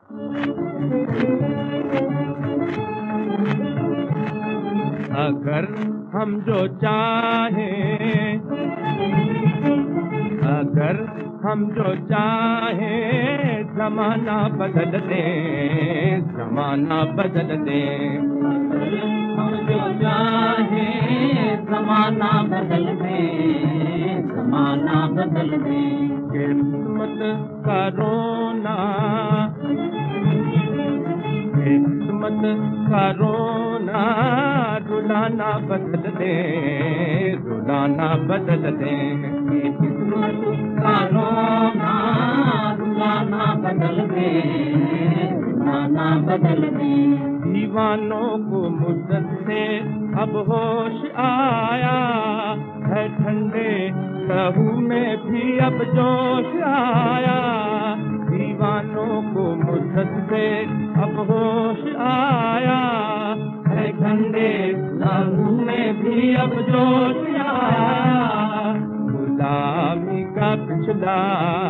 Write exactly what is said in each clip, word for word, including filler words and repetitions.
अगर हम जो चाहें, अगर हम जो चाहें ज़माना बदल दें, ज़माना बदल दें। हम जो चाहें ज़माना बदल दें, ज़माना बदल दें। किस्मत का रोना, किस्मत का रोना रुलाना बदल दें, रुलाना बदल दें। किस्मत का रोना रुलाना बदल दें, रुलाना बदल दें। दीवानों को मुद्दत से अब होश आया है, ठंडे लहू में भी अब जोश आया। दीवानों को मुद्दत से अब होश आया है, ठंडे लहू में भी अब जोश आया। गुलामी का पिछला,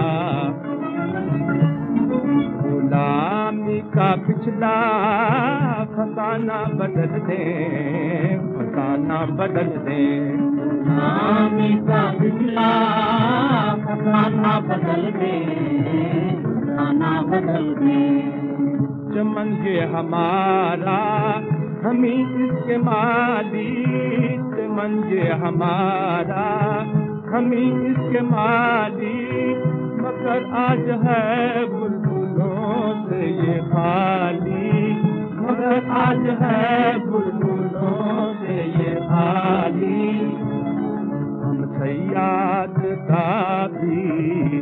गुलामी का पिछला फसाना बदल दें, फसाना बदल दें। गुलामी का पिछला फसाना बदल दें, फसाना बदल दें। चमन ये हमारा हमी इसके मालिक, चमन ये हमारा हमी इसके मालिक, मगर आज है बुलबुलों से ये खाली, मगर आज है बुलबुलों से ये खाली। हम सयाद का भी,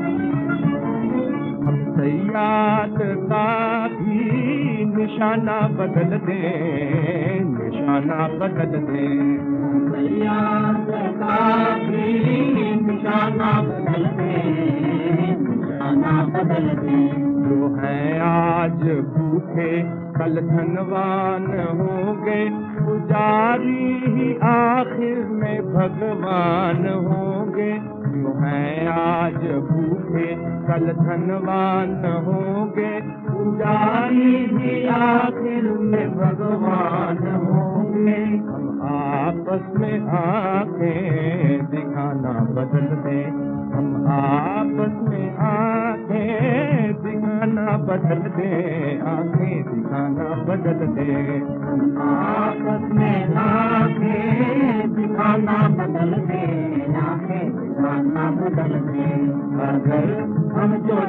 हम सयाद का भी निशाना बदल दें, निशाना बदल दें। सयाद का भी निशाना बदल दें, निशाना बदल दें। जो है आज भूखे कल धनवान होंगे, पुजारी ही आखिर में भगवान होंगे। जो है आज भूखे कल धनवान होंगे, पुजारी ही आखिर में भगवान होंगे। हम आपस में आंखें दिखाना बदल दें, हम आपस में आंखें दिखाना बदल दें, आंखें दिखाना बदल दें। आपस में आंखें दिखाना बदल दें, आंखें दिखाना बदल दें। अगर हम जो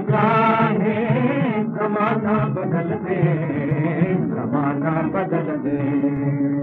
चाहें ज़माना बदल दें, ज़माना बदल दें।